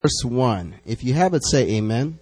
verse 1. If you have it, say amen.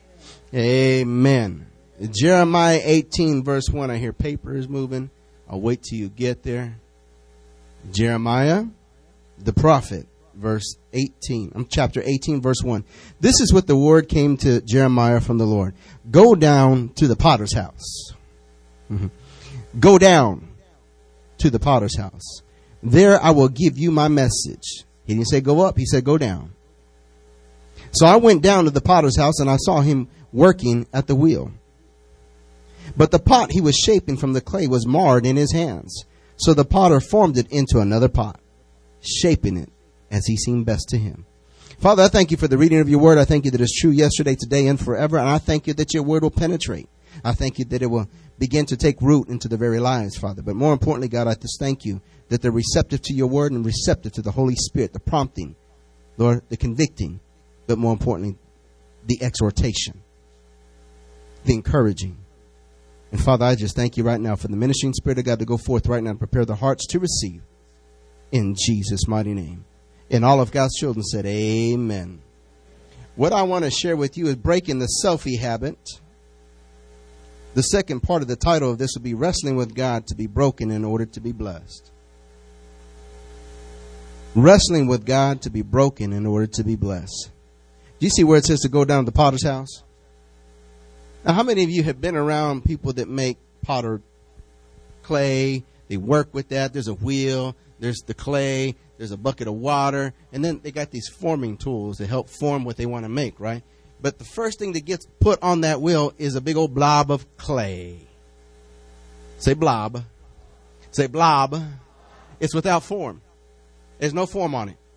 Amen. Jeremiah 18 verse 1. I hear paper is moving. I'll wait till you get there. Jeremiah, the prophet, verse 18. Chapter 18 verse 1. This is what the word came to Jeremiah from the Lord. Go down to the potter's house. Go down to the potter's house. There I will give you my message. He didn't say go up. He said go down. So I went down to the potter's house and I saw him working at the wheel. But the pot he was shaping from the clay was marred in his hands. So the potter formed it into another pot, shaping it as he seemed best to him. Father, I thank you for the reading of your word. I thank you that it's true yesterday, today, and forever. And I thank you that your word will penetrate. I thank you that it will begin to take root into the very lives, Father. But more importantly, God, I just thank you that they're receptive to your word and receptive to the Holy Spirit, the prompting, Lord, the convicting, but more importantly, the exhortation, the encouraging. And Father, I just thank you right now for the ministering Spirit of God to go forth right now and prepare the hearts to receive in Jesus' mighty name. And all of God's children said, amen. What I want to share with you is breaking the selfie habit. The second part of the title of this will be wrestling with God to be broken in order to be blessed. Wrestling with God to be broken in order to be blessed. Do you see where it says to go down to the potter's house? Now, how many of you have been around people that make potter clay? They work with that. There's a wheel. There's the clay. There's a bucket of water. And then they got these forming tools to help form what they want to make, right? But the first thing that gets put on that wheel is a big old blob of clay. Say blob. Say blob. It's without form. There's no form on it.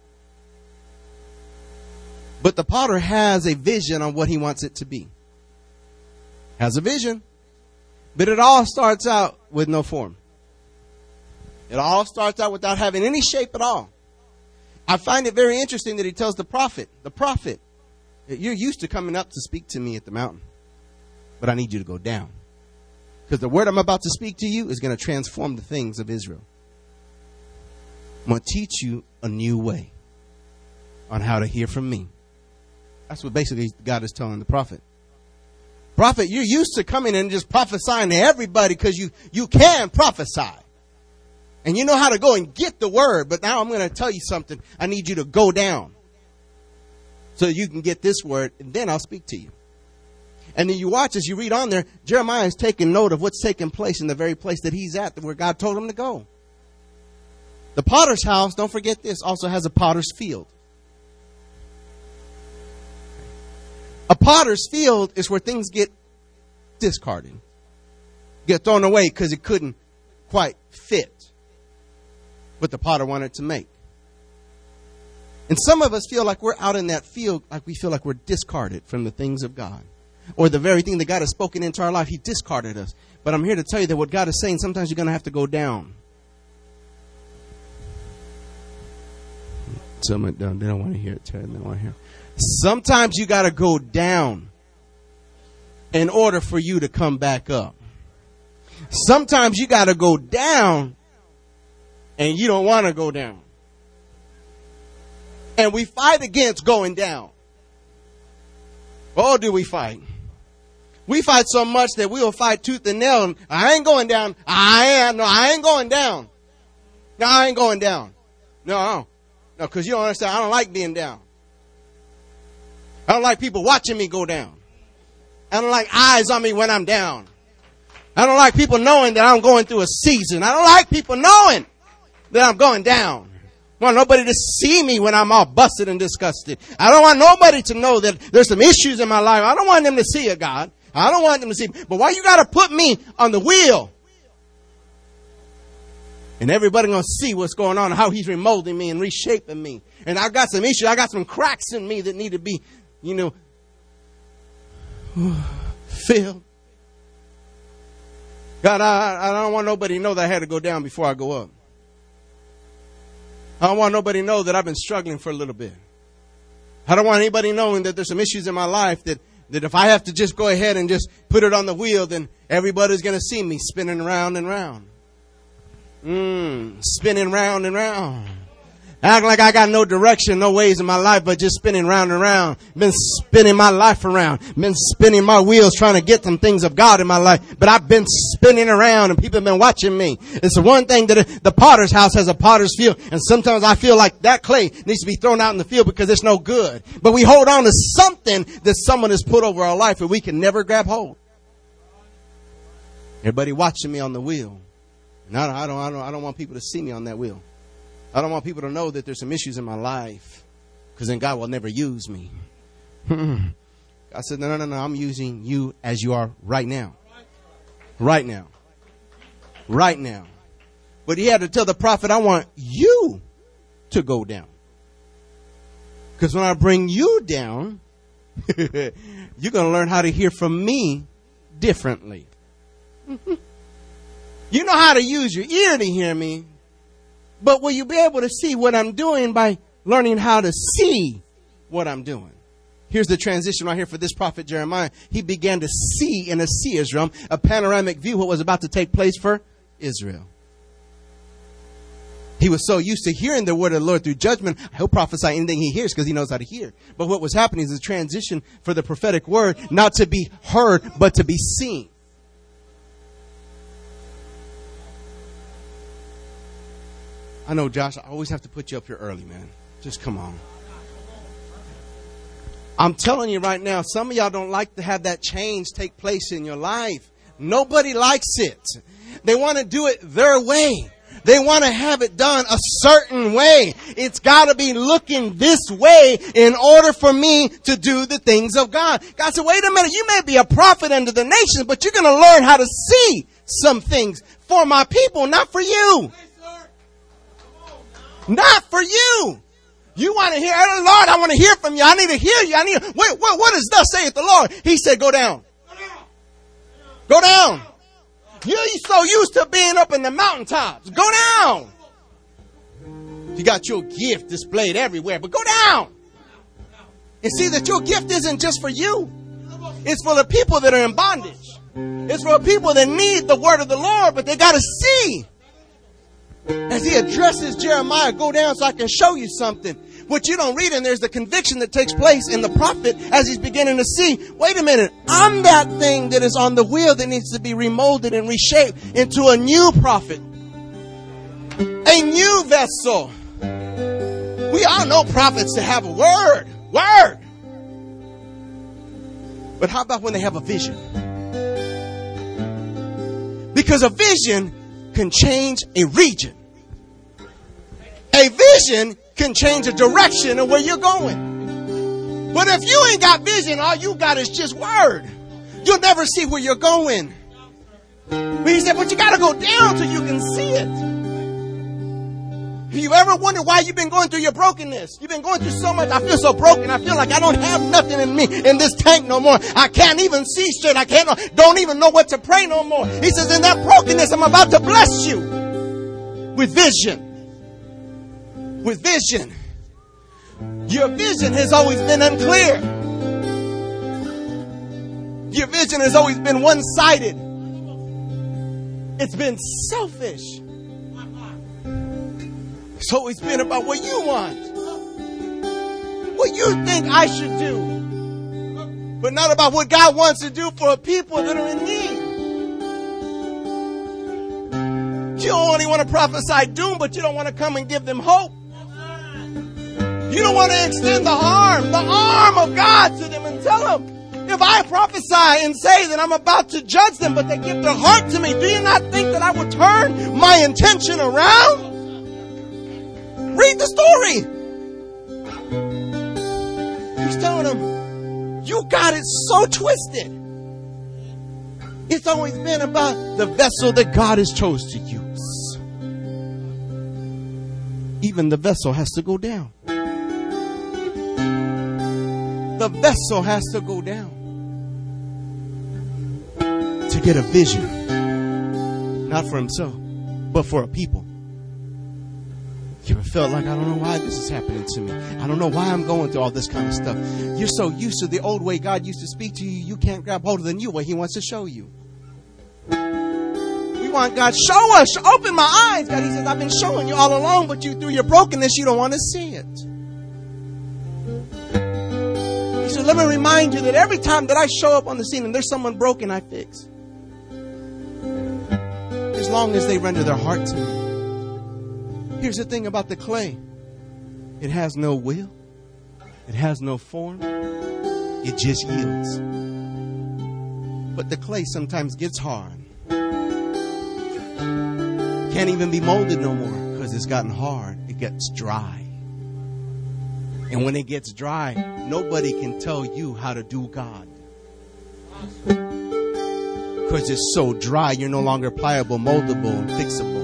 But the potter has a vision on what he wants it to be. Has a vision. But it all starts out with no form. It all starts out without having any shape at all. I find it very interesting that he tells the prophet, you're used to coming up to speak to me at the mountain, but I need you to go down. Because the word I'm about to speak to you is going to transform the things of Israel. I'm going to teach you a new way on how to hear from me. That's what basically God is telling the prophet. Prophet, you're used to coming and just prophesying to everybody because you can prophesy. And you know how to go and get the word. But now I'm going to tell you something. I need you to go down so you can get this word, and then I'll speak to you. And then you watch as you read on there, Jeremiah is taking note of what's taking place in the very place that he's at, where God told him to go. The potter's house, don't forget this, also has a potter's field. A potter's field is where things get discarded, get thrown away because it couldn't quite fit what the potter wanted to make. And some of us feel like we're out in that field, like we feel like we're discarded from the things of God. Or the very thing that God has spoken into our life, he discarded us. But I'm here to tell you that what God is saying, sometimes you're going to have to go down. Someone they don't want to hear it, Ted. They don't want to hear it. Sometimes you got to go down in order for you to come back up. Sometimes you got to go down and you don't want to go down. And we fight against going down. Oh, do we fight? We fight so much that we will fight tooth and nail. And I ain't going down. I ain't going down. No, I ain't going down. No, because you don't understand. I don't like being down. I don't like people watching me go down. I don't like eyes on me when I'm down. I don't like people knowing that I'm going through a season. I don't like people knowing that I'm going down. I want nobody to see me when I'm all busted and disgusted. I don't want nobody to know that there's some issues in my life. I don't want them to see it, God. I don't want them to see me. But why you got to put me on the wheel? And everybody going to see what's going on, how he's remolding me and reshaping me. And I got some issues. I got some cracks in me that need to be, filled. God, I don't want nobody to know that I had to go down before I go up. I don't want nobody to know that I've been struggling for a little bit. I don't want anybody knowing that there's some issues in my life that if I have to just go ahead and just put it on the wheel, then everybody's going to see me spinning round and round. Spinning round and round. Act like I got no direction, no ways in my life, but just spinning round and round. Been spinning my life around. Been spinning my wheels trying to get some things of God in my life. But I've been spinning around and people have been watching me. It's the one thing that the potter's house has a potter's field. And sometimes I feel like that clay needs to be thrown out in the field because it's no good. But we hold on to something that someone has put over our life and we can never grab hold. Everybody watching me on the wheel. And I don't want people to see me on that wheel. I don't want people to know that there's some issues in my life, because then God will never use me. God said, no, I'm using you as you are right now. Right now. Right now. But he had to tell the prophet, I want you to go down. Because when I bring you down, you're going to learn how to hear from me differently. You know how to use your ear to hear me. But will you be able to see what I'm doing by learning how to see what I'm doing? Here's the transition right here for this prophet Jeremiah. He began to see in a seer's realm, a panoramic view, what was about to take place for Israel. He was so used to hearing the word of the Lord through judgment, he'll prophesy anything he hears because he knows how to hear. But what was happening is a transition for the prophetic word, not to be heard, but to be seen. I know, Josh, I always have to put you up here early, man. Just come on. I'm telling you right now, some of y'all don't like to have that change take place in your life. Nobody likes it. They want to do it their way. They want to have it done a certain way. It's got to be looking this way in order for me to do the things of God. God said, wait a minute, you may be a prophet unto the nations, but you're going to learn how to see some things for my people, not for you. Not for you. You want to hear, Lord, I want to hear from you. I need to hear you. What does thus saith the Lord? He said, go down. Go down. You're so used to being up in the mountaintops. Go down. You got your gift displayed everywhere, but go down. And see that your gift isn't just for you. It's for the people that are in bondage. It's for people that need the word of the Lord, but they got to see. As he addresses Jeremiah, go down so I can show you something. What you don't read in there's the conviction that takes place in the prophet as he's beginning to see, wait a minute, I'm that thing that is on the wheel that needs to be remolded and reshaped into a new prophet. A new vessel. We all know prophets to have a word. Word. But how about when they have a vision? Because a vision can change a region. A vision can change a direction of where you're going. But if you ain't got vision, all you got is just word. You'll never see where you're going. But he said, but you got to go down so you can see it. Have you ever wondered why you've been going through your brokenness? You've been going through so much. I feel so broken. I feel like I don't have nothing in me in this tank no more. I can't even see straight. Don't even know what to pray no more. He says, in that brokenness, I'm about to bless you with vision. With vision. Your vision has always been unclear. Your vision has always been one-sided. It's been selfish. It's always been about what you want. What you think I should do. But not about what God wants to do for people that are in need. You don't only want to prophesy doom, but you don't want to come and give them hope. You don't want to extend the arm of God to them and tell them, if I prophesy and say that I'm about to judge them, but they give their heart to me, do you not think that I would turn my intention around? Read the story. He's telling them, you got it so twisted. It's always been about the vessel that God has chose to use. Even the vessel has to go down. The vessel has to go down to get a vision, not for himself, but for a people. You ever felt like, I don't know why this is happening to me. I don't know why I'm going through all this kind of stuff. You're so used to the old way God used to speak to you, you can't grab hold of the new way he wants to show you. We we want God, show us, open my eyes. God, he says, I've been showing you all along, but you, through your brokenness, you don't want to see it. He said, let me remind you that every time that I show up on the scene and there's someone broken, I fix. As long as they render their heart to me. Here's the thing about the clay. It has no will. It has no form. It just yields. But the clay sometimes gets hard. Can't even be molded no more because it's gotten hard. It gets dry. And when it gets dry, nobody can tell you how to do God. Because it's so dry, you're no longer pliable, moldable, and fixable.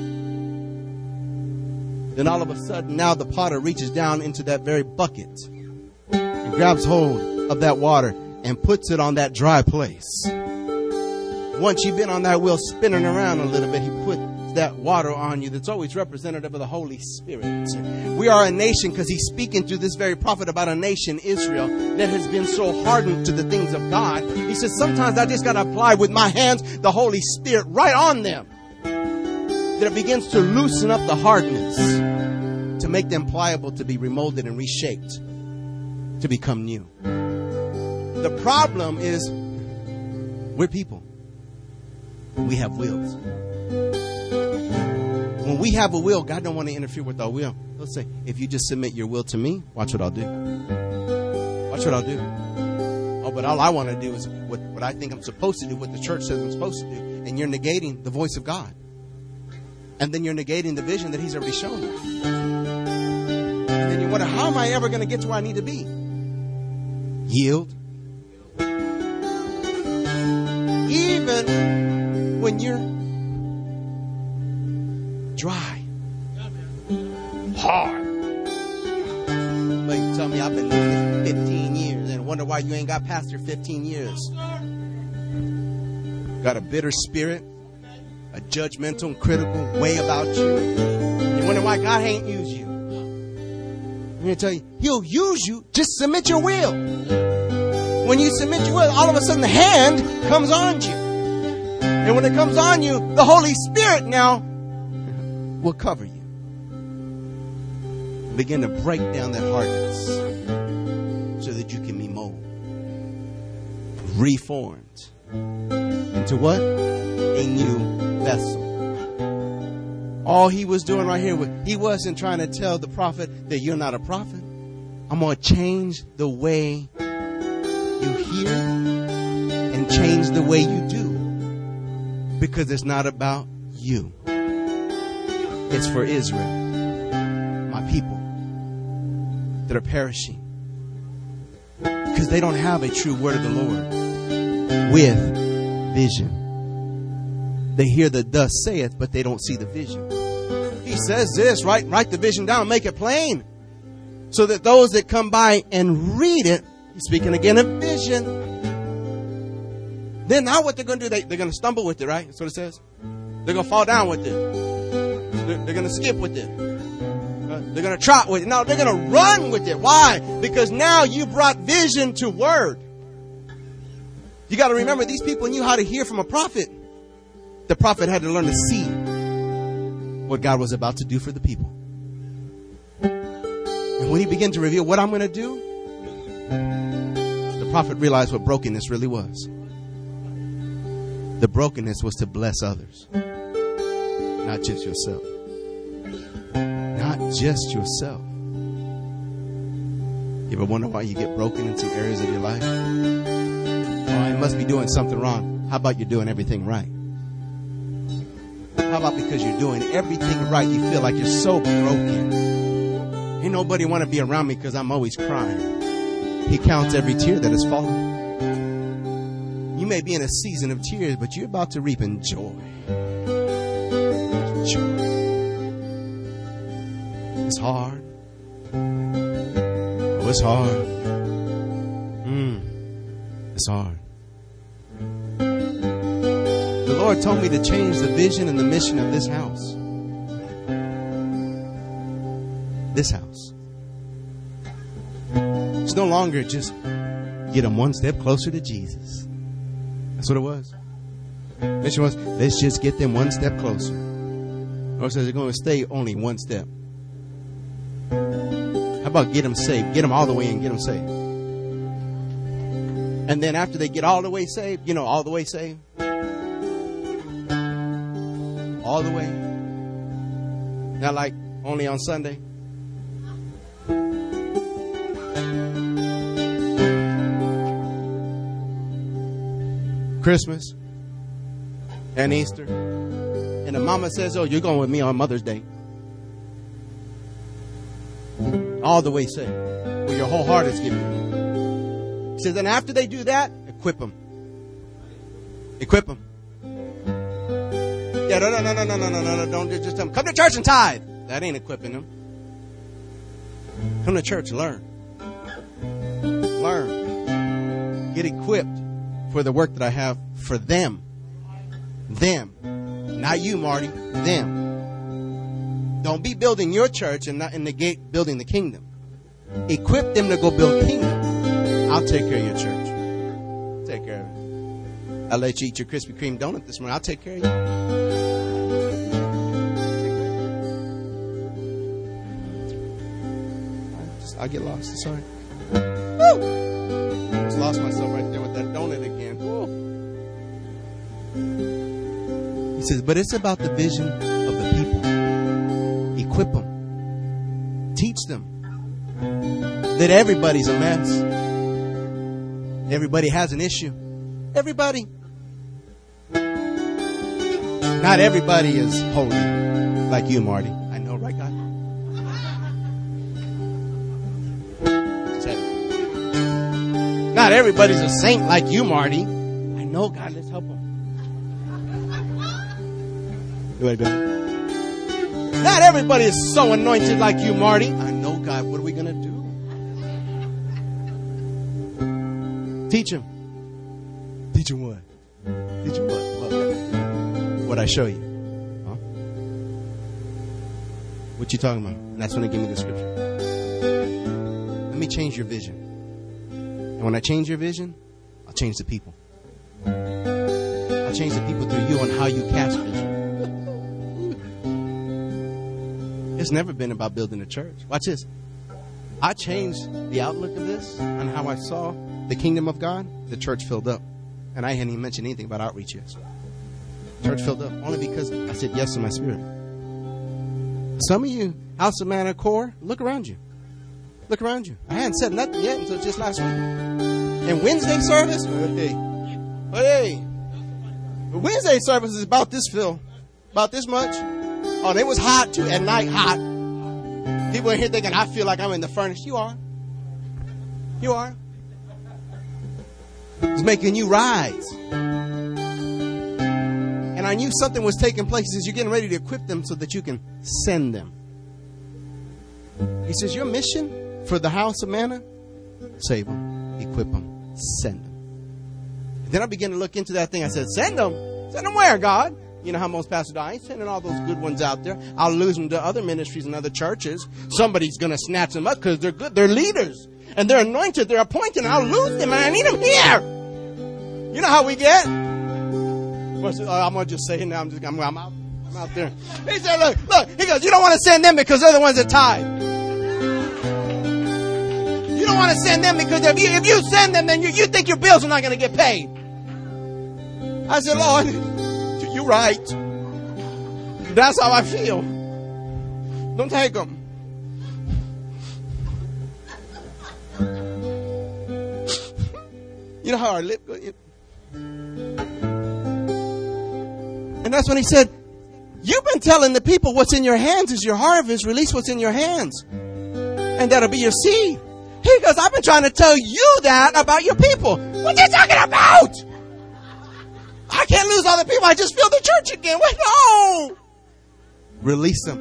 Then all of a sudden, now the potter reaches down into that very bucket and grabs hold of that water and puts it on that dry place. Once you've been on that wheel spinning around a little bit, he puts that water on you that's always representative of the Holy Spirit. We are a nation because he's speaking through this very prophet about a nation, Israel, that has been so hardened to the things of God. He says, sometimes I just got to apply with my hands the Holy Spirit right on them. That it begins to loosen up the hardness, to make them pliable, to be remolded and reshaped, to become new. The problem is we're people. We have wills. When we have a will, God don't want to interfere with our will. He'll say, if you just submit your will to me, watch what I'll do. Watch what I'll do. Oh, but all I want to do is what I think I'm supposed to do, what the church says I'm supposed to do. And you're negating the voice of God. And then you're negating the vision that he's already shown you. And then you wonder, how am I ever going to get to where I need to be? Yield. Even when you're dry, hard. But you tell me I've been doing this for 15 years and wonder why you ain't got past your 15 years. Got a bitter spirit, a judgmental and critical way about you. You wonder why God ain't used you. I'm going to tell you, he'll use you. Just submit your will. When you submit your will, all of a sudden the hand comes on you. And when it comes on you, the Holy Spirit now will cover you. Begin to break down that hardness so that you can be molded, reformed into what? A new vessel. All he was doing right here, he wasn't trying to tell the prophet that you're not a prophet. I'm going to change the way you hear and change the way you do. Because it's not about you. It's for Israel, my people that are perishing. Because they don't have a true word of the Lord with vision. They hear the thus saith, but they don't see the vision. He says this, write the vision down, make it plain. So that those that come by and read it, he's speaking again of vision. Then now what they're going to do, they're going to stumble with it, right? That's what it says. They're going to fall down with it. They're going to skip with it. They're going to trot with it. No, they're going to run with it. Why? Because now you brought vision to word. You got to remember, these people knew how to hear from a prophet. The prophet had to learn to see what God was about to do for the people. And when he began to reveal what I'm going to do, the prophet realized what brokenness really was. The brokenness was to bless others. Not just yourself. Not just yourself. You ever wonder why you get broken in some areas of your life? Oh, I must be doing something wrong. How about you're doing everything right? How about because you're doing everything right, you feel like you're so broken? Ain't nobody want to be around me because I'm always crying. He counts every tear that has fallen. You may be in a season of tears, but you're about to reap in joy. Joy. It's hard. Oh, it's hard. It's hard. The Lord told me to change the vision and the mission of this house. This house. It's no longer just get them one step closer to Jesus. That's what it was. Mission was, let's just get them one step closer. Or says they're going to stay only one step. How about get them saved? Get them all the way and get them saved. And then after they get all the way saved, all the way saved. All the way. Not like only on Sunday. Christmas and Easter. And the mama says, oh, you're going with me on Mother's Day. All the way saved. Where your whole heart is given. He says, and after they do that, equip them. Equip them. Yeah, no. Don't just tell them, come to church and tithe. That ain't equipping them. Come to church, learn. Learn. Get equipped for the work that I have for them. Them. Not you, Marty. Them. Don't be building your church and not negate building the kingdom. Equip them to go build kingdom. I'll take care of your church. Take care of it. I'll let you eat your Krispy Kreme donut this morning. I'll take care of you. I'll get lost. Sorry. Woo! Just lost myself right there with that donut again. Woo! He says, but it's about the vision of the people. Equip them. Teach them that everybody's a mess. Everybody has an issue. Everybody. Not everybody is holy like you, Marty. I know, right, God? Not everybody's a saint like you, Marty. I know, God. Let's help them. Not everybody is so anointed like you, Marty. I know, God. What are we going to do? Teach him. Teach him what? Teach him what? What I show you. Huh? What you talking about? And that's when they give me the scripture. Let me change your vision. And when I change your vision, I'll change the people. I'll change the people through you on how you catch vision. It's never been about building a church. Watch this. I changed the outlook of this on how I saw the kingdom of God. The church filled up. And I hadn't even mentioned anything about outreach yet. Church filled up. Only because I said yes to my spirit. Some of you, House of Manna Core, look around you. Look around you. I hadn't said nothing yet until just last week. And Wednesday service, hey. The Wednesday service is about this fill. About this much. Oh, it was hot too. At night, hot. People in here thinking, I feel like I'm in the furnace. You are. You are. It's making you rise. And I knew something was taking place. He says, you're getting ready to equip them so that you can send them. He says, your mission for the House of Manna, save them, equip them, send them. And then I began to look into that thing. I said, send them? Send them where, God? You know how most pastors do. I ain't sending all those good ones out there. I'll lose them to other ministries and other churches. Somebody's going to snatch them up because they're good. They're leaders. And they're anointed. They're appointed. And I'll lose them. And I need them here. You know how we get? I'm going to just say it now. I'm out there. He said, look. He goes, you don't want to send them because they're the ones that tithe. You don't want to send them because if you send them, then you think your bills are not going to get paid. I said, Lord, you're right. That's how I feel. Don't take them. You know how our lip goes? And that's when he said, you've been telling the people what's in your hands is your harvest. Release what's in your hands. And that'll be your seed. He goes, I've been trying to tell you that about your people. What are you talking about? I can't lose all the people. I just feel the church again. Wait, no. Release them.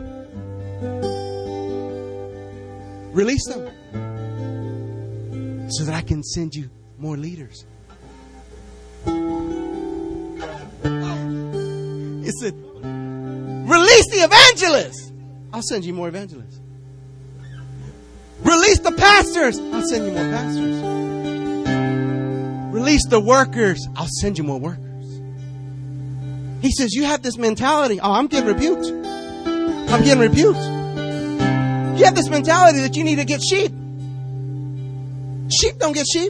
Release them. So that I can send you more leaders. He said, release the evangelists. I'll send you more evangelists. Release the pastors. I'll send you more pastors. Release the workers. I'll send you more workers. He says, you have this mentality. Oh, I'm getting rebuked. I'm getting rebuked. You have this mentality that you need to get sheep. Sheep don't get sheep.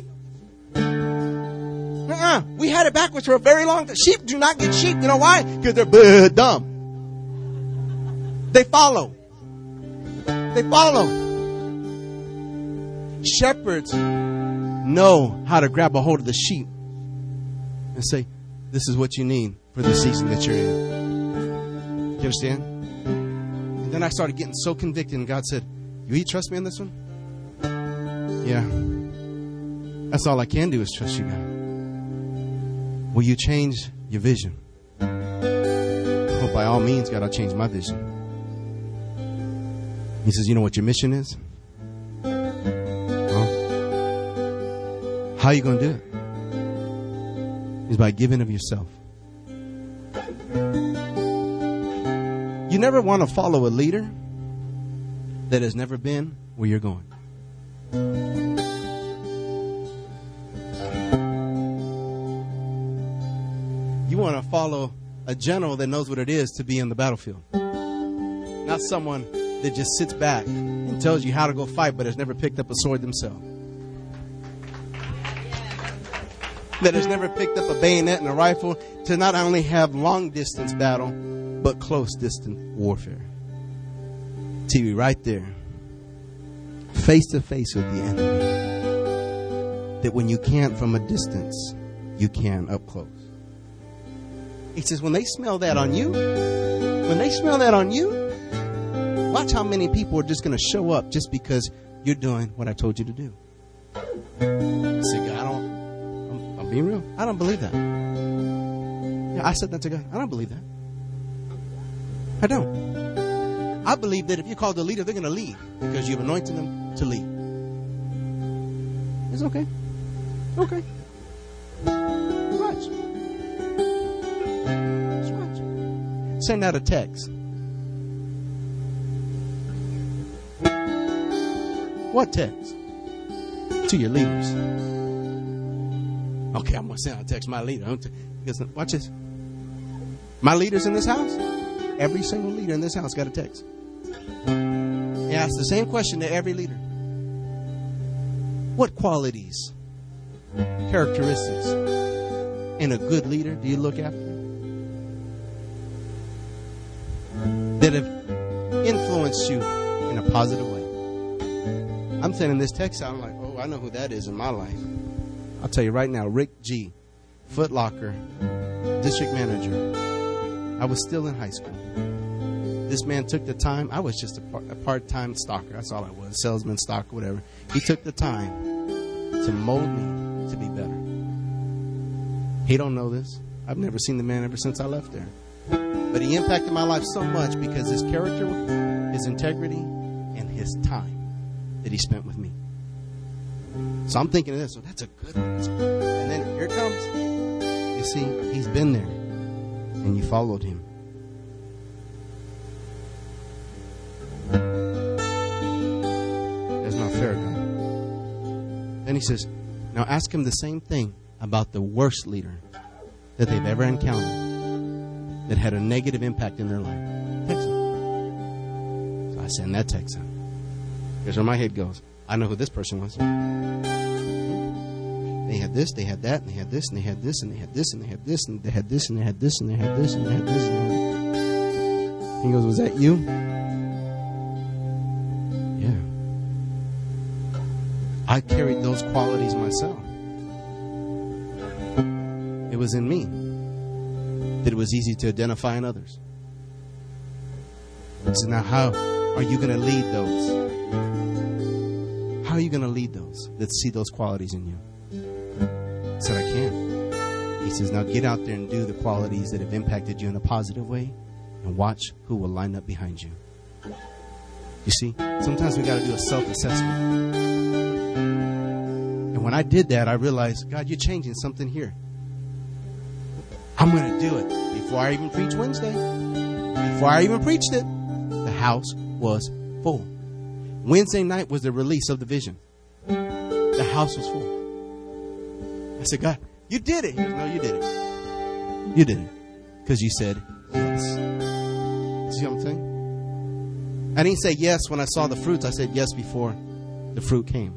We had it backwards for a very long time. Sheep do not get sheep. You know why? Because they're dumb. They follow. They follow. Shepherds know how to grab a hold of the sheep and say, this is what you need for the season that you're in. You understand? And then I started getting so convicted, and God said, you trust me on this one? Yeah. That's all I can do is trust you, God. Will you change your vision? Well, by all means, God, I'll change my vision. He says, you know what your mission is? Well, how are you going to do it? Is by giving of yourself. You never want to follow a leader that has never been where you're going. You want to follow a general that knows what it is to be in the battlefield. Not someone that just sits back and tells you how to go fight but has never picked up a sword themselves. That has never picked up a bayonet and a rifle to not only have long distance battle but close distance warfare. TV right there, face to face with the enemy. That when you can't from a distance, you can up close. He says, when they smell that on you, watch how many people are just going to show up just because you're doing what I told you to do. I said, God, I'm being real. I don't believe that. Yeah, I said that to God. I don't believe that. I don't. I believe that if you're called a leader, they're going to lead because you've anointed them to lead. It's okay. Okay. Watch. Just watch. Send out a text. What text? To your leaders. Okay, I'm going to send out a text to my leader. Watch this. My leaders in this house, every single leader in this house got a text. And ask the same question to every leader. What qualities, characteristics in a good leader do you look after? That have influenced you in a positive way. I'm sending this text out. I'm like, oh, I know who that is in my life. I'll tell you right now, Rick G., Foot Locker, district manager. I was still in high school. This man took the time. I was just a part-time stalker. That's all I was. Salesman, stalker, whatever. He took the time to mold me to be better. He don't know this. I've never seen the man ever since I left there. But he impacted my life so much because his character, his integrity, and his time that he spent with me. So I'm thinking of this. So that's a good one. And then here it comes. You see, he's been there. And you followed him. That's not fair, God. Then he says, now ask him the same thing about the worst leader that they've ever encountered that had a negative impact in their life. Text him. So I send that text out. Here's where my head goes. I know who this person was. They had this, they had that, and they had this, and they had this, and they had this, and they had this, and they had this, and they had this, and they had this, and they had this. He goes, was that you? Yeah. I carried those qualities myself. It was in me that it was easy to identify in others. So now how are you going to lead those? How are you going to lead those that see those qualities in you? I said, I can. He says, now get out there and do the qualities that have impacted you in a positive way and watch who will line up behind you. You see, sometimes we got to do a self-assessment. And when I did that, I realized, God, you're changing something here. I'm going to do it. Before I even preached Wednesday, before I even preached it, the house was full. Wednesday night was the release of the vision. The house was full. I said, God, you did it. He goes, no, you did it. You did it. Because you said yes. See what I'm saying? I didn't say yes when I saw the fruits. I said yes before the fruit came.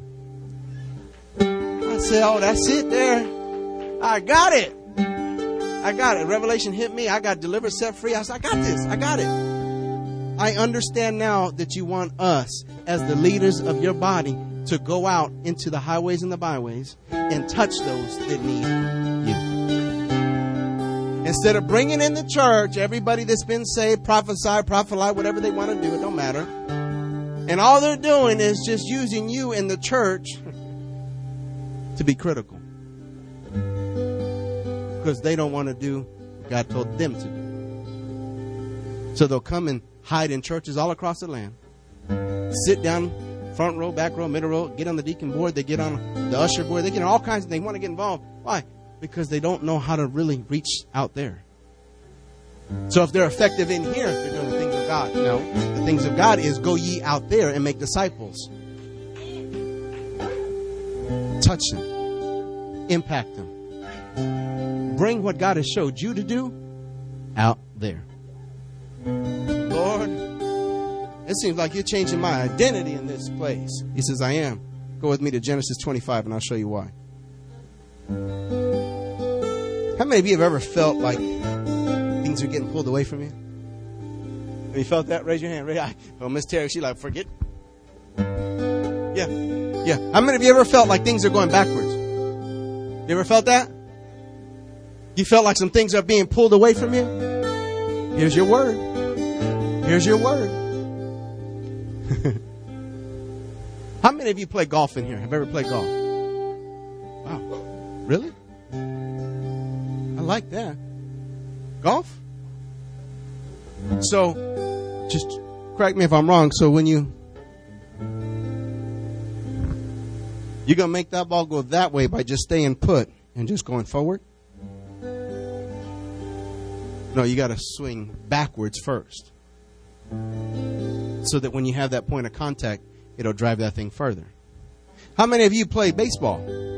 I said, oh, that's it there. I got it. I got it. Revelation hit me. I got delivered, set free. I said, I got this. I got it. I understand now that you want us as the leaders of your body to go out into the highways and the byways and touch those that need you. Instead of bringing in the church everybody that's been saved, prophesy, whatever they want to do, it don't matter. And all they're doing is just using you in the church to be critical. Because they don't want to do what God told them to do. So they'll come and hide in churches all across the land. Sit down, front row, back row, middle row, get on the deacon board, they get on the usher board, they get on all kinds of things. They want to get involved. Why? Because they don't know how to really reach out there. So if they're effective in here, they're doing the things of God. No, the things of God is go ye out there and make disciples. Touch them. Impact them. Bring what God has showed you to do out there. Lord, it seems like you're changing my identity in this place. He says, I am. Go with me to Genesis 25 and I'll show you why. How many of you have ever felt like things are getting pulled away from you? Have you felt that? Raise your hand. Oh, Miss Terry, she like, forget. Yeah. How many of you ever felt like things are going backwards? You ever felt that? You felt like some things are being pulled away from you? Here's your word. Here's your word. How many of you play golf in here? Have ever played golf? Wow. Really? I like that. Golf? So, just correct me if I'm wrong. So when you're going to make that ball go that way by just staying put and just going forward? No, you got to swing backwards first. So that when you have that point of contact, it'll drive that thing further. How many of you play baseball?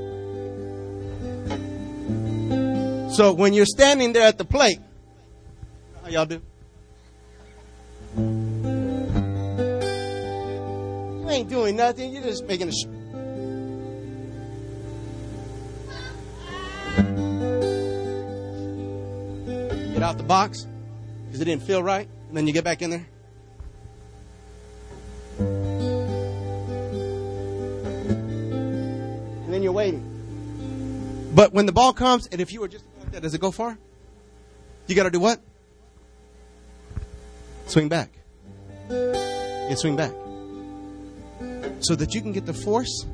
So when you're standing there at the plate, how y'all do? You ain't doing nothing. You're just making a get out the box because it didn't feel right, and then you get back in there. And then you're waiting. But when the ball comes, and if you were just like that, does it go far? You got to do what? Swing back. You swing back. So that you can get the force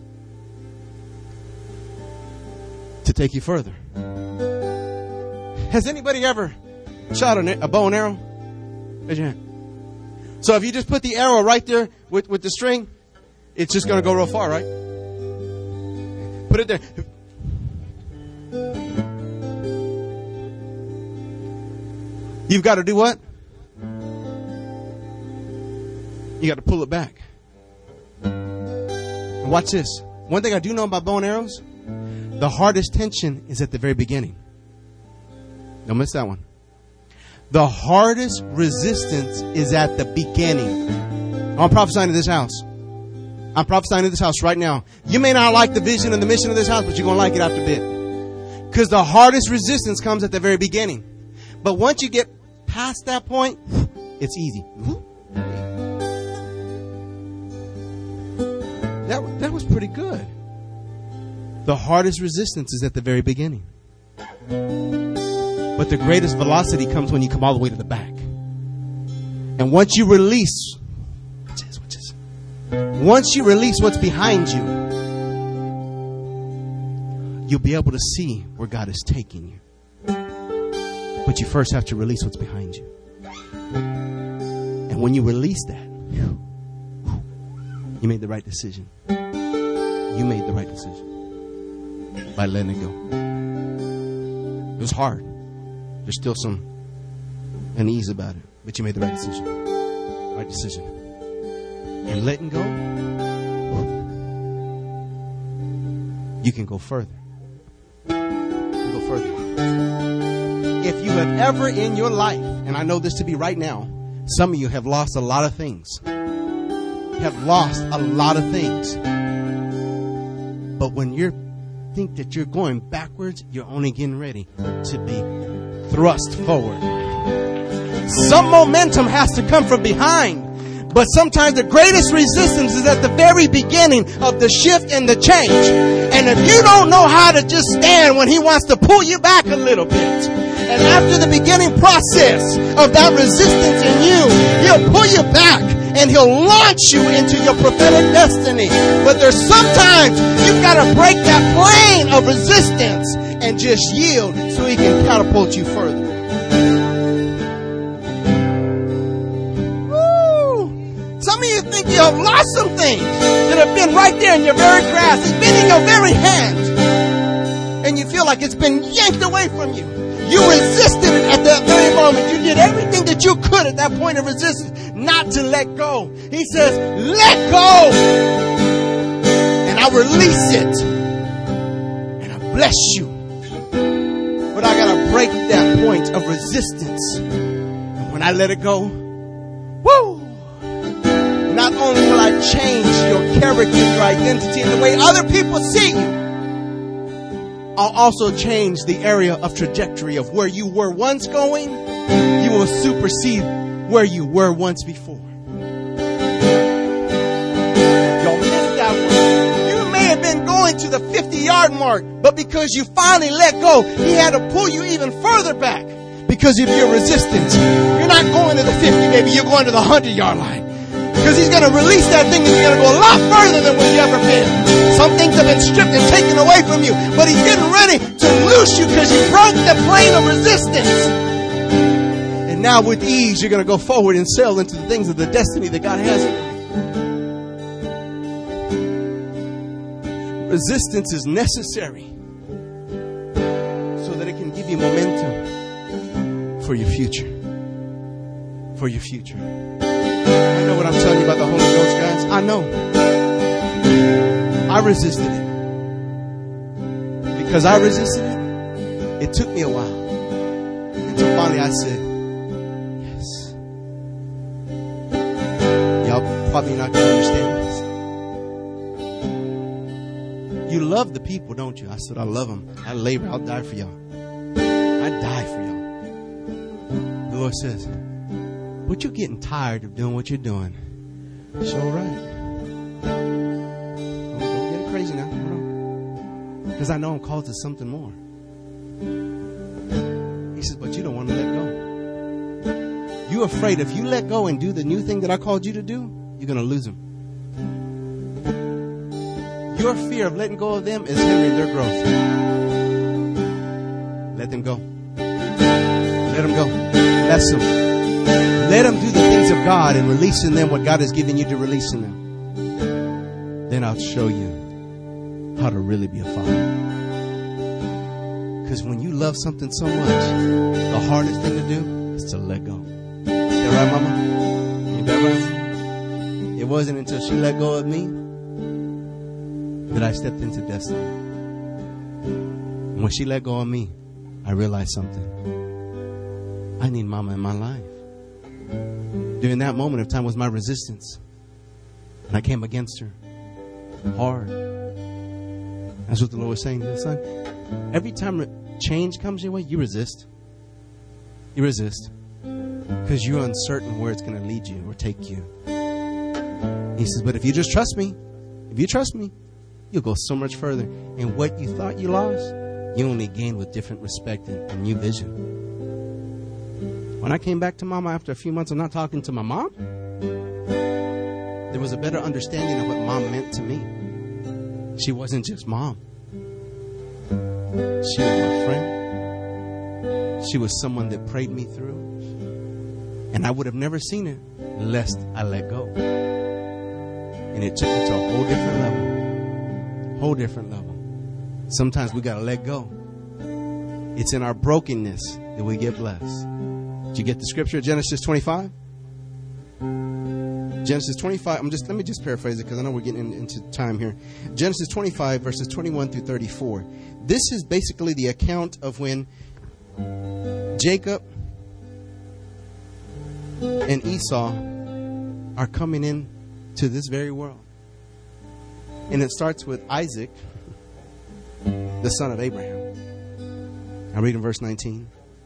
to take you further. Has anybody ever shot a bow and arrow? Raise your hand. So if you just put the arrow right there with the string, it's just going to go real far, right? Put it there. You've got to do what? You got to pull it back. And watch this. One thing I do know about bow and arrows, the hardest tension is at the very beginning. Don't miss that one. The hardest resistance is at the beginning. I'm prophesying to this house. I'm prophesying to this house right now. You may not like the vision and the mission of this house, but you're going to like it after a bit. Because the hardest resistance comes at the very beginning. But once you get past that point, it's easy. That was pretty good. The hardest resistance is at the very beginning. But the greatest velocity comes when you come all the way to the back. And once you release, once you release what's behind you, you'll be able to see where God is taking you. But you first have to release what's behind you. And when you release that, you made the right decision. You made the right decision by letting it go. It was hard. There's still some unease about it, but you made the right decision. Right decision. And letting go, you can go further. You can go further. if you have ever in your life, and I know this to be right now, some of you have lost a lot of things. Have lost a lot of things. But when you think that you're going backwards, you're only getting ready to be thrust forward. Some momentum has to come from behind. But sometimes the greatest resistance is at the very beginning of the shift and the change. And if you don't know how to just stand when he wants to pull you back a little bit, and after the beginning process of that resistance in you, he'll pull you back and he'll launch you into your prophetic destiny. But there's sometimes you've got to break that plane of resistance and just yield so he can catapult you further. Some of you think you have lost some things that have been right there in your very grasp. It's been in your very hand. And you feel like it's been yanked away from you. You resisted it at that very moment. You did everything that you could at that point of resistance not to let go. He says, let go. And I release it. And I bless you. But I got to break that point of resistance. And when I let it go, woo! Not only will I change your character, your identity, and the way other people see you, I'll also change the area of trajectory of where you were once going. You will supersede where you were once before. Y'all missed that one. You may have been going to the 50-yard mark, but because you finally let go, he had to pull you even further back. Because of your resistance, you're not going to the 50, baby. You're going to the 100-yard line. Because he's going to release that thing and you're going to go a lot further than where you've ever been. Some things have been stripped and taken away from you. But he's getting ready to loose you because you broke the plane of resistance. And now with ease, you're going to go forward and sail into the things of the destiny that God has in you. Resistance is necessary so that it can give you momentum for your future. For your future. I know what I'm telling you about the Holy Ghost, guys. I know. I resisted it. Because I resisted it, it took me a while. Until finally I said, yes. Y'all probably not going to understand this. You love the people, don't you? I said, I love them. I labor. I'll die for y'all. I die for y'all. The Lord says, but you're getting tired of doing what you're doing. It's all right. Don't get crazy now. Because I know I'm called to something more. He says, but you don't want to let go. You're afraid if you let go and do the new thing that I called you to do, you're going to lose them. Your fear of letting go of them is hindering their growth. Let them go. Let them go. Bless them. Let them do the things of God and release in them what God has given you to release in them. Then I'll show you how to really be a father. Because when you love something so much, the hardest thing to do is to let go. Is that right, Mama? Ain't that right? It wasn't until she let go of me that I stepped into destiny. And when she let go of me, I realized something. I need Mama in my life. During that moment of time was my resistance. And I came against her hard. That's what the Lord was saying to his son. Every time change comes your way, you resist. You resist. Because you're uncertain where it's going to lead you or take you. He says, but if you just trust me, you'll go so much further. And what you thought you lost, you only gain with different respect and new vision. When I came back to Mama after a few months of not talking to my mom, there was a better understanding of what Mom meant to me. She wasn't just Mom. She was my friend. She was someone that prayed me through. And I would have never seen it lest I let go. And it took me to a whole different level. Whole different level. Sometimes we got to let go. It's in our brokenness that we get blessed. Did you get the scripture, Genesis 25? Genesis 25, let me just paraphrase it because I know we're getting into time here. Genesis 25, verses 21 through 34. This is basically the account of when Jacob and Esau are coming in to this very world. And it starts with Isaac, the son of Abraham. I read in verse 19.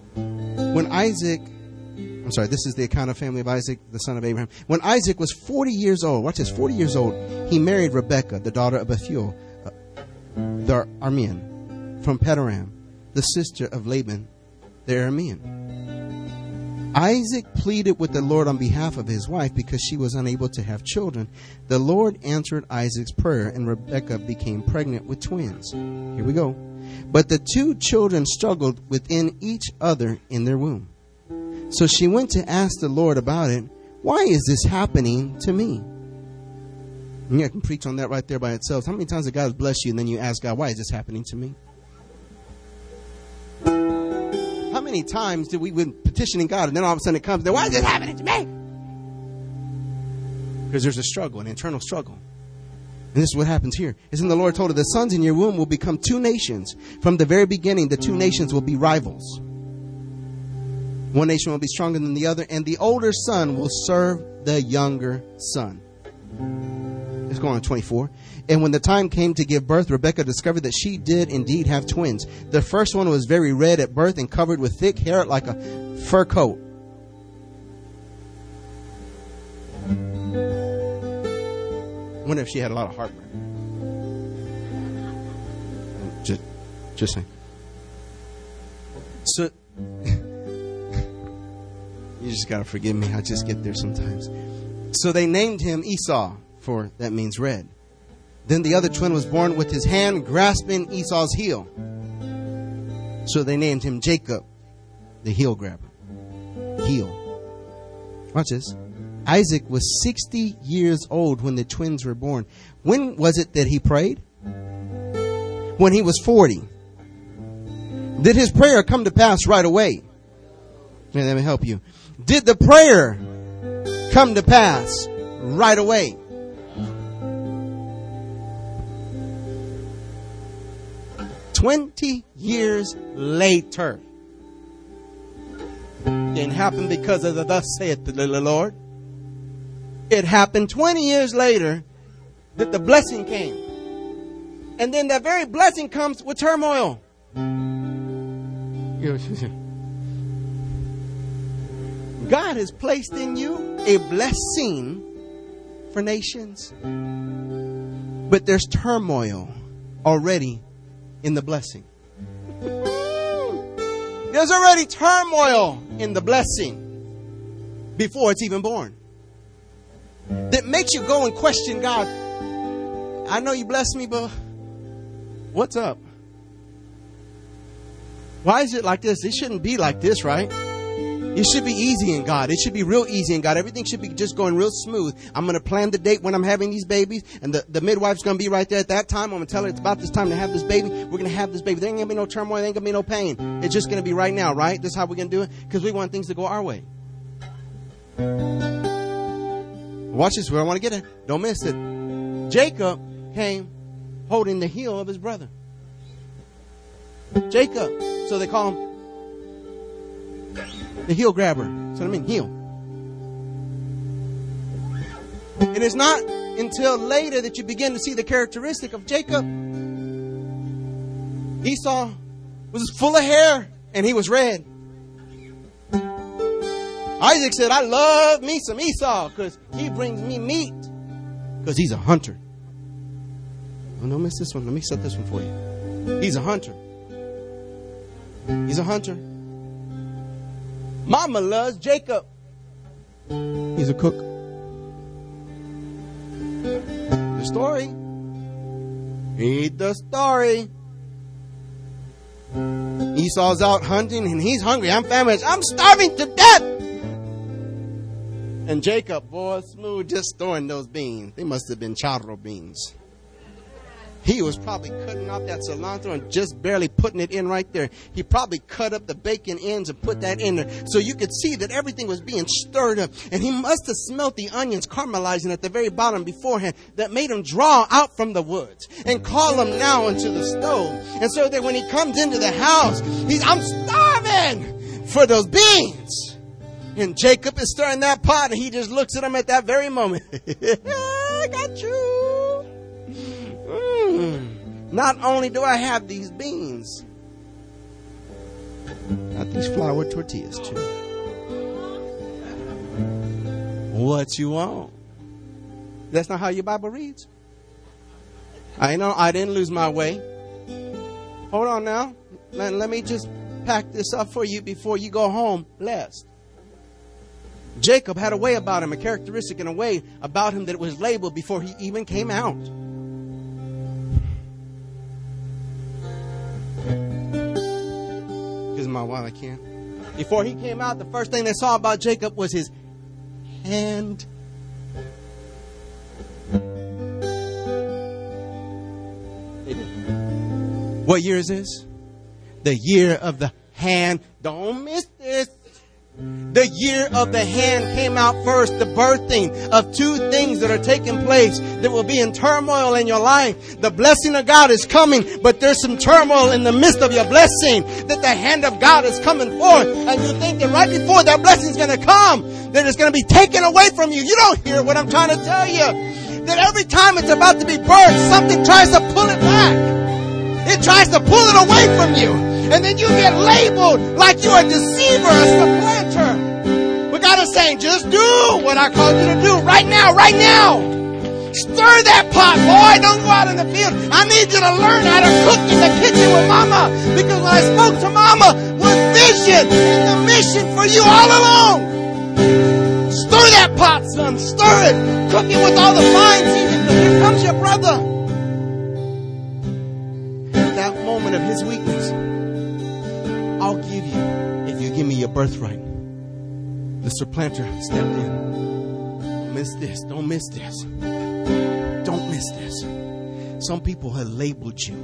This is the account of family of Isaac, the son of Abraham. When Isaac was 40 years old, watch this, 40 years old, he married Rebekah, the daughter of Bethuel, the Aramean, from Padan, the sister of Laban, the Aramean. Isaac pleaded with the Lord on behalf of his wife because she was unable to have children. The Lord answered Isaac's prayer, and Rebekah became pregnant with twins. Here we go. But the two children struggled within each other in their womb. So she went to ask the Lord about it. Why is this happening to me? And I can preach on that right there by itself. How many times did God bless you and then you ask God, why is this happening to me? How many times did we been petitioning God and then all of a sudden it comes, why is this happening to me? Because there's a struggle, an internal struggle. And this is what happens here. Isn't the Lord told her, the sons in your womb will become two nations. From the very beginning, the two nations will be rivals. One nation will be stronger than the other, and the older son will serve the younger son. Let's go on to 24. And when the time came to give birth, Rebekah discovered that she did indeed have twins. The first one was very red at birth and covered with thick hair like a fur coat. I wonder if she had a lot of heartburn. Just saying. So, you just got to forgive me. I just get there sometimes. So they named him Esau, for that means red. Then the other twin was born with his hand grasping Esau's heel. So they named him Jacob, the heel grabber. Heel. Watch this. Isaac was 60 years old when the twins were born. When was it that he prayed? When he was 40. Did his prayer come to pass right away? Let me help you. Did the prayer come to pass right away? "20 years later." Didn't happen because of the thus saith the Lord. It happened 20 years later that the blessing came. And then that very blessing comes with turmoil. God has placed in you a blessing for nations. But there's turmoil already in the blessing. There's already turmoil in the blessing before it's even born. That makes you go and question God. I know you blessed me, but what's up? Why is it like this? It shouldn't be like this, right? It should be easy in God. It should be real easy in God. Everything should be just going real smooth. I'm going to plan the date when I'm having these babies. And the midwife's going to be right there at that time. I'm going to tell her it's about this time to have this baby. We're going to have this baby. There ain't going to be no turmoil. There ain't going to be no pain. It's just going to be right now, right? This is how we're going to do it. Because we want things to go our way. Watch this, where I want to get it. Don't miss it. Jacob came holding the heel of his brother. Jacob. So they call him the heel grabber. That's what I mean, heel. And it's not until later that you begin to see the characteristic of Jacob. Esau was full of hair and he was red. Isaac said, I love me some Esau because he brings me meat. Because he's a hunter. Oh, don't miss this one. Let me set this one for you. He's a hunter. He's a hunter. Mama loves Jacob. He's a cook. The story. Read the story. Esau's out hunting and he's hungry. I'm famished. I'm starving to death. And Jacob, boy, smooth, just throwing those beans. They must have been charro beans. He was probably cutting out that cilantro and just barely putting it in right there. He probably cut up the bacon ends and put that in there. So you could see that everything was being stirred up. And he must have smelt the onions caramelizing at the very bottom beforehand that made him draw out from the woods and call them now into the stove. And so that when he comes into the house, I'm starving for those beans. And Jacob is stirring that pot and he just looks at him at that very moment. I got you. Not only do I have these beans, got these flour tortillas too. What you want? That's not how your Bible reads. I know I didn't lose my way. Hold on now. Let me just pack this up for you before you go home blessed. Jacob had a way about him, a characteristic and a way about him that was labeled before he even came out. My wife, I can't. Before he came out, the first thing they saw about Jacob was his hand. What year is this? The year of the hand. Don't miss this. The year of the hand came out first. The birthing of two things that are taking place that will be in turmoil in your life. The blessing of God is coming, but there's some turmoil in the midst of your blessing. That the hand of God is coming forth, and you think that right before that blessing is going to come, that it's going to be taken away from you. You don't hear what I'm trying to tell you. That every time it's about to be birthed, something tries to pull it back. It tries to pull it away from you. And then you get labeled like you're a deceiver, a supplanter. But God is saying, just do what I called you to do right now, right now. Stir that pot, boy. Don't go out in the field. I need you to learn how to cook in the kitchen with Mama. Because when I spoke to Mama, was vision and the mission for you all along. Stir that pot, son. Stir it. Cook it with all the fine seasoning. Here comes your brother. At that moment of his weakness, I'll give you if you give me your birthright. The supplanter stepped in. Don't miss this. Don't miss this. Don't miss this. Some people have labeled you.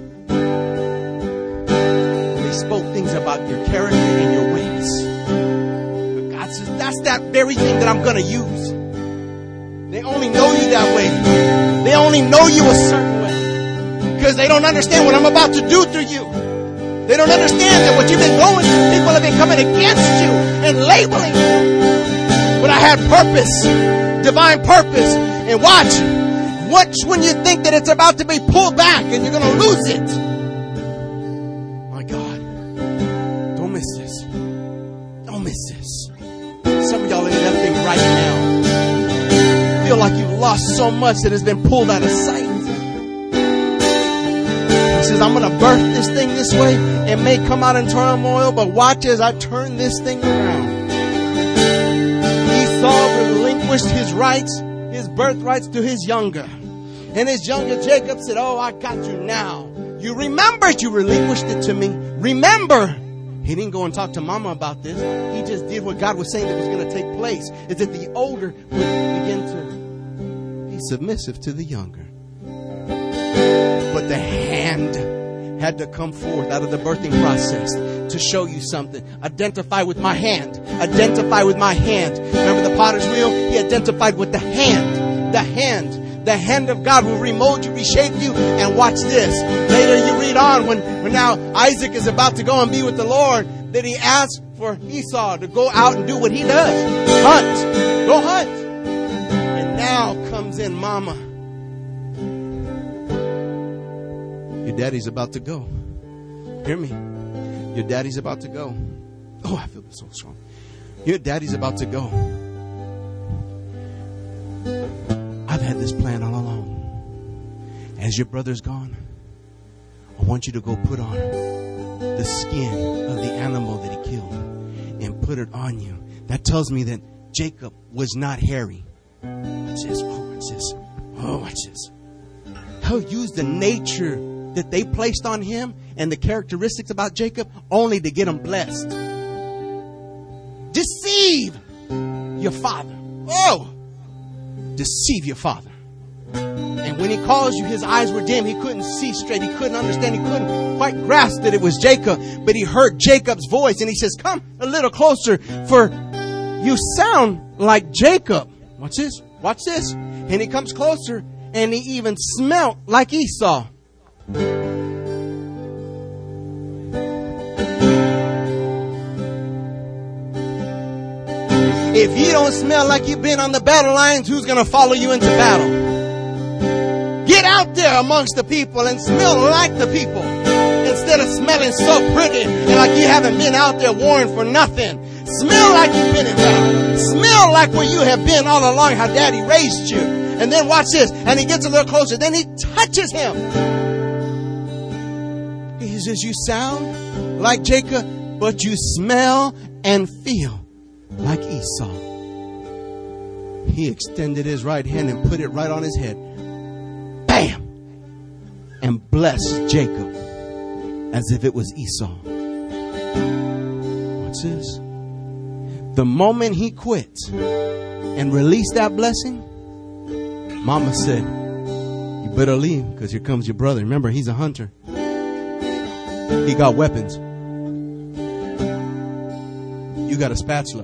They spoke things about your character and your ways. But God says, that's that very thing that I'm going to use. They only know you that way. They only know you a certain way. Because they don't understand what I'm about to do through you. They don't understand that what you've been going through, people have been coming against you and labeling you. But I had purpose, divine purpose. And watch when you think that it's about to be pulled back and you're going to lose it. My God, don't miss this. Don't miss this. Some of y'all are in that thing right now. Feel like you've lost so much that it's been pulled out of sight. He says, I'm going to birth this thing this way. It may come out in turmoil, but watch as I turn this thing around. Esau relinquished his rights, his birthrights to his younger. And his younger Jacob said, oh, I got you now. You remembered you relinquished it to me. Remember. He didn't go and talk to Mama about this. He just did what God was saying that was going to take place. Is that the older would begin to be submissive to the younger. But the hand had to come forth out of the birthing process to show you something. Identify with my hand. Identify with my hand. Remember the potter's wheel? He identified with the hand. The hand. The hand of God will remold you, reshape you. And watch this. Later you read on when now Isaac is about to go and be with the Lord, that he asks for Esau to go out and do what he does. Hunt. Go hunt. And now comes in Mama. Your daddy's about to go. Hear me. Your daddy's about to go. Oh, I feel so strong. Your daddy's about to go. I've had this plan all along. As your brother's gone, I want you to go put on the skin of the animal that he killed and put it on you. That tells me that Jacob was not hairy. Watch this. Oh, watch this. Oh, watch this. He'll use the nature that they placed on him and the characteristics about Jacob only to get him blessed. Deceive your father. Oh, deceive your father. And when he calls you, his eyes were dim. He couldn't see straight. He couldn't understand. He couldn't quite grasp that it was Jacob. But he heard Jacob's voice and he says, come a little closer, for you sound like Jacob. Watch this. Watch this. And he comes closer and he even smelt like Esau. If you don't smell like you've been on the battle lines, who's going to follow you into battle? Get out there amongst the people and smell like the people. Instead of smelling so pretty and like you haven't been out there warring for nothing. Smell like you've been in battle. Smell like where you have been all along, how Daddy raised you. And then watch this. And he gets a little closer. Then he touches him. He says, you sound like Jacob, but you smell and feel like Esau. He extended his right hand and put it right on his head. Bam! And blessed Jacob as if it was Esau. What's this? The moment he quit and released that blessing, Mama said, you better leave because here comes your brother. Remember, he's a hunter. He got weapons. You got a spatula.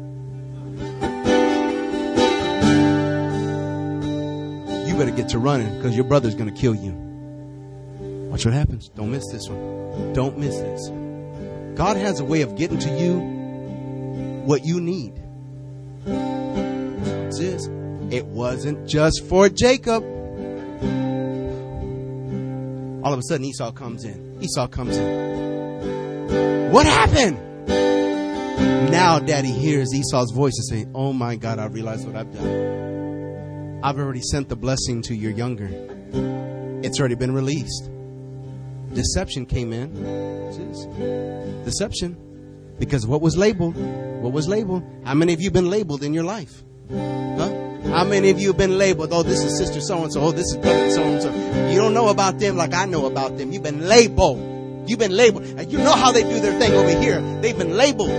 You better get to running because your brother's going to kill you. Watch what happens. Don't miss this one. Don't miss this. God has a way of getting to you what you need. What's this? It wasn't just for Jacob. All of a sudden Esau comes in. Esau comes in. What happened? Now Daddy hears Esau's voice and saying, oh my God, I realize what I've done. I've already sent the blessing to your younger. It's already been released. Deception came in. What's this? Deception. Because what was labeled? What was labeled? How many of you been labeled in your life? Huh? How many of you have been labeled? Oh, this is sister so-and-so. Oh, this is brother so-and-so. You don't know about them like I know about them. You've been labeled. You've been labeled. You know how they do their thing over here. They've been labeled.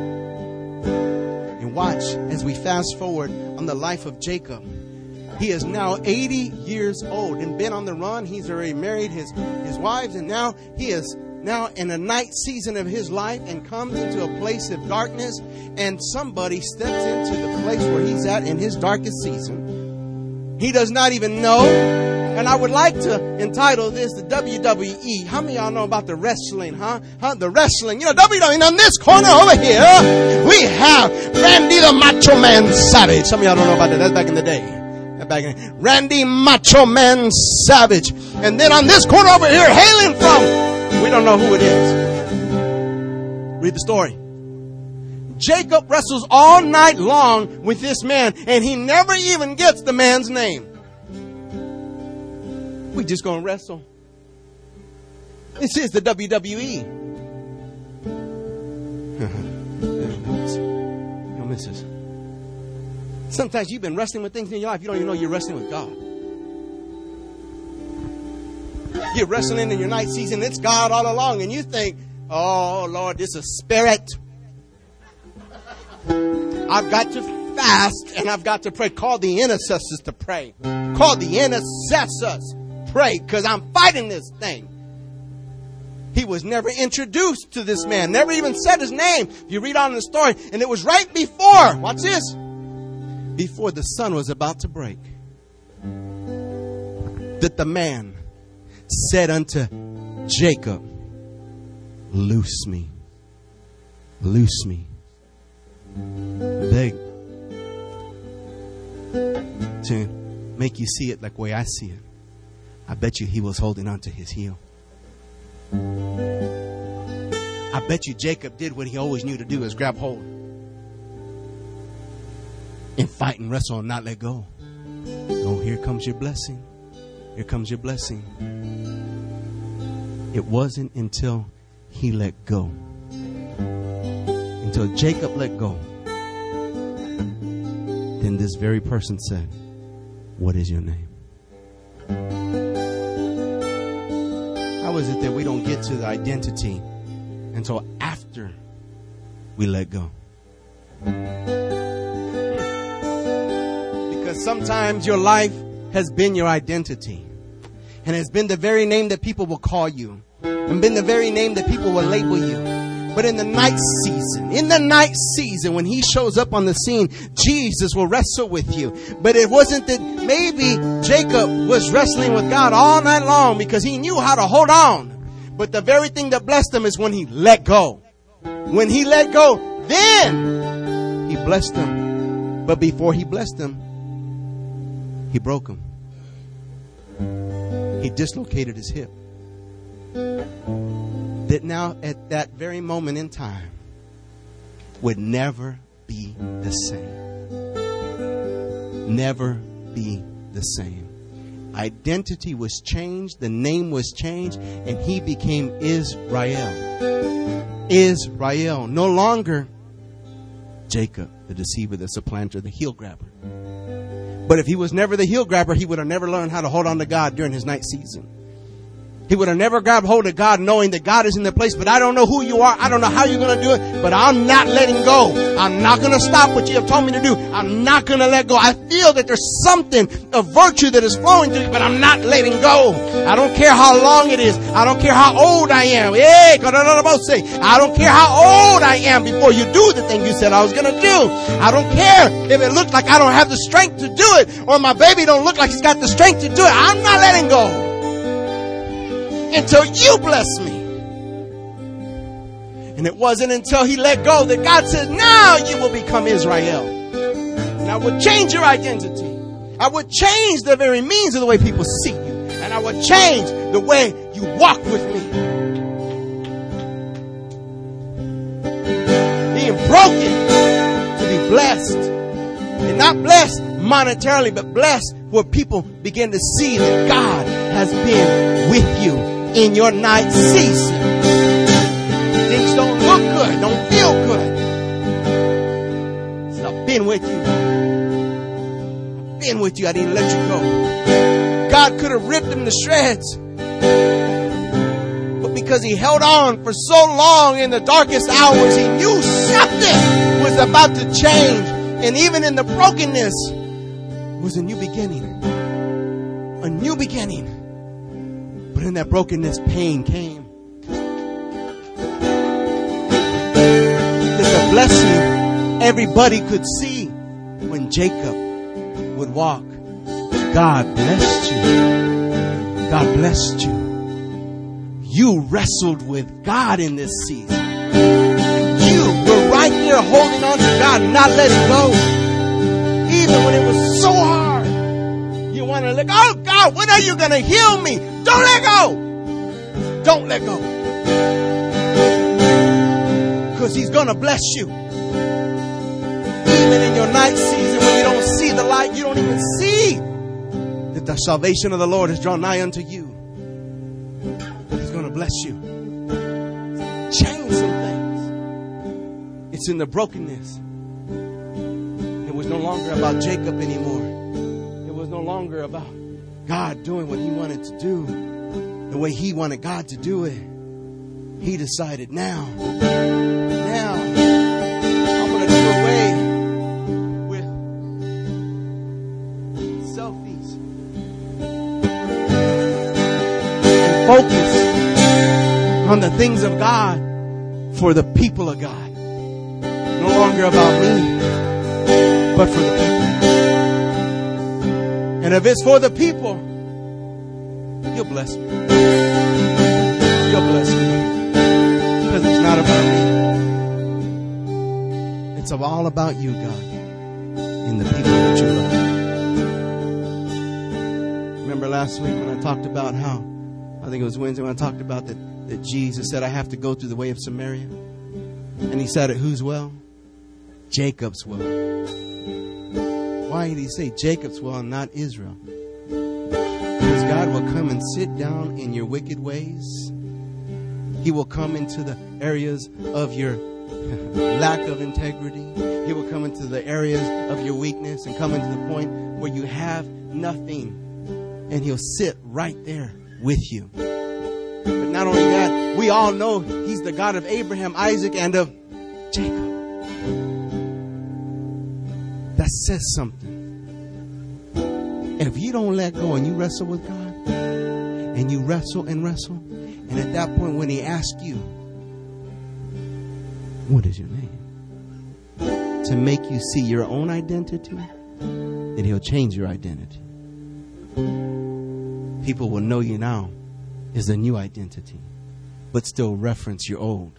And watch as we fast forward on the life of Jacob. He is now 80 years old and been on the run. He's already married his wives, and now he is now in a night season of his life and comes into a place of darkness, and somebody steps into the place where he's at in his darkest season. He does not even know. And I would like to entitle this the WWE. How many of y'all know about the wrestling, huh? The wrestling. You know, WWE. On this corner over here, we have Randy the Macho Man Savage. Some of y'all don't know about that. That's back in the day. Randy Macho Man Savage. And then on this corner over here, hailing from, we don't know who it is. Read the story. Jacob wrestles all night long with this man, and he never even gets the man's name. We just gonna wrestle. This is the WWE. Don't miss this. Sometimes you've been wrestling with things in your life. You don't even know you're wrestling with God. You're wrestling in your night season. It's God all along. And you think, oh, Lord, this is a spirit. I've got to fast and I've got to pray. Call the intercessors to pray. Call the intercessors. Pray because I'm fighting this thing. He was never introduced to this man. Never even said his name. You read on in the story. And it was right before. Watch this. Before the sun was about to break, that the man said unto Jacob, loose me, loose me. Beg to make you see it like the way I see it. I bet you he was holding on to his heel. I bet you Jacob did what he always knew to do, is grab hold and fight and wrestle and not let go. Oh, here comes your blessing. Here comes your blessing. It wasn't until he let go, until Jacob let go, then this very person said, what is your name? How is it that we don't get to the identity until after we let go? Because sometimes your life has been your identity. And has been the very name that people will call you. And been the very name that people will label you. But in the night season, when he shows up on the scene, Jesus will wrestle with you. But it wasn't that maybe Jacob was wrestling with God all night long because he knew how to hold on. But the very thing that blessed him is when he let go. When he let go, then he blessed him. But before he blessed him, he broke him. He dislocated his hip. That now at that very moment in time would never be the same. Never be the same. Identity was changed, the name was changed, and he became Israel. Israel. No longer Jacob, the deceiver, the supplanter, the heel grabber. But if he was never the heel grabber, he would have never learned how to hold on to God during his night season. He would have never grabbed hold of God knowing that God is in the place, but I don't know who you are. I don't know how you're going to do it, but I'm not letting go. I'm not going to stop what you have told me to do. I'm not going to let go. I feel that there's something of virtue that is flowing through you, but I'm not letting go. I don't care how long it is. I don't care how old I am. I don't care how old I am before you do the thing you said I was going to do. I don't care if it looks like I don't have the strength to do it or my baby don't look like he's got the strength to do it. I'm not letting go until you bless me. And it wasn't until he let go that God said, now you will become Israel. And I would change your identity. I would change the very means of the way people see you. And I would change the way you walk with me. Being broken to be blessed. And not blessed monetarily, but blessed where people begin to see that God has been with you in your night season. Things don't look good, don't feel good. So I've been with you. I've been with you. I didn't let you go. God could have ripped him to shreds. But because he held on for so long in the darkest hours, he knew something was about to change. And even in the brokenness, it was a new beginning. A new beginning. But in that brokenness, pain came. There's a blessing everybody could see when Jacob would walk. God blessed you. God blessed you. You wrestled with God in this season. You were right there holding on to God, not letting go. Even when it was so hard. You want to let go. Oh God, when are you going to heal me? Don't let go. Don't let go. Because he's going to bless you. Even in your night season when you don't see the light, you don't even see that the salvation of the Lord is drawn nigh unto you. He's going to bless you. Change some things. It's in the brokenness. It was no longer about Jacob anymore. It was no longer about God doing what he wanted to do the way he wanted God to do it. He decided now I'm going to do away with selfies and focus on the things of God for the people of God. No longer about me, but for the people. And if it's for the people, you'll bless me. You'll bless me. Because it's not about me. It's all about you, God, and the people that you love. Remember last week when I talked about how, I think it was Wednesday when I talked about that Jesus said I have to go through the way of Samaria. And he said it whose well? Jacob's well. Why did he say Jacob's well and not Israel? Because God will come and sit down in your wicked ways. He will come into the areas of your lack of integrity. He will come into the areas of your weakness and come into the point where you have nothing. And he'll sit right there with you. But not only that, we all know he's the God of Abraham, Isaac, and of Jacob. That says something. If you don't let go and you wrestle with God, and you wrestle and wrestle, and at that point when He asks you, what is your name? To make you see your own identity, then He'll change your identity. People will know you now as a new identity, but still reference your old.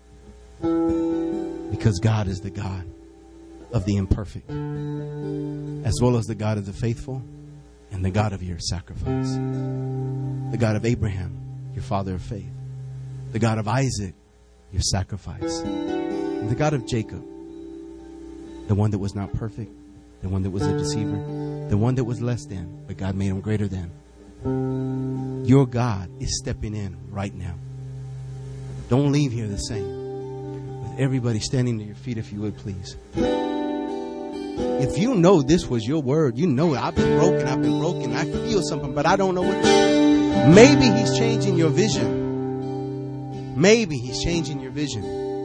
Because God is the God of the imperfect, as well as the God of the faithful and the God of your sacrifice. The God of Abraham, your father of faith. The God of Isaac, your sacrifice. And the God of Jacob, the one that was not perfect, the one that was a deceiver, the one that was less than, but God made him greater than. Your God is stepping in right now. Don't leave here the same. With everybody standing to your feet, if you would, please. If you know this was your word, you know I've been broken, I feel something, but I don't know what it is. Maybe He's changing your vision. Maybe He's changing your vision.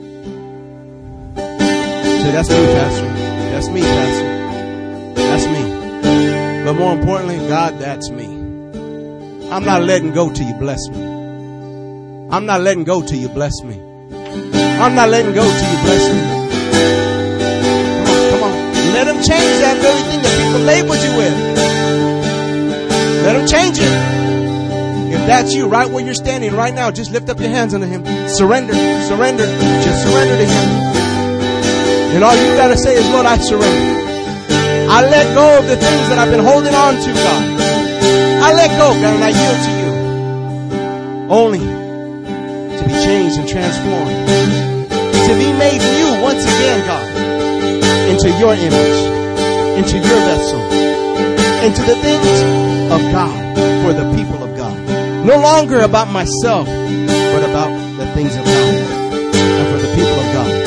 So that's me, Pastor. That's me, Pastor. That's me. But more importantly, God, that's me. I'm not letting go till you bless me. I'm not letting go till you bless me. I'm not letting go till you bless me. Come on. Let Him change that very thing that people labeled you with. Let Him change it. If that's you, right where you're standing right now, just lift up your hands unto Him. Surrender. Surrender. Just surrender to Him. And all you got to say is, Lord, I surrender. I let go of the things that I've been holding on to, God. I let go, God, and I yield to you. Only to be changed and transformed. To be made new once again, God. Into your image. Into your vessel. Into the things of God. For the people of God. No longer about myself, but about the things of God. And for the people of God.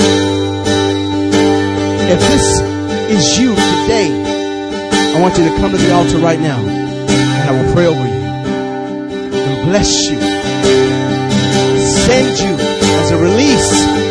If this is you today, I want you to come to the altar right now. I will pray over you and bless you, send you as a release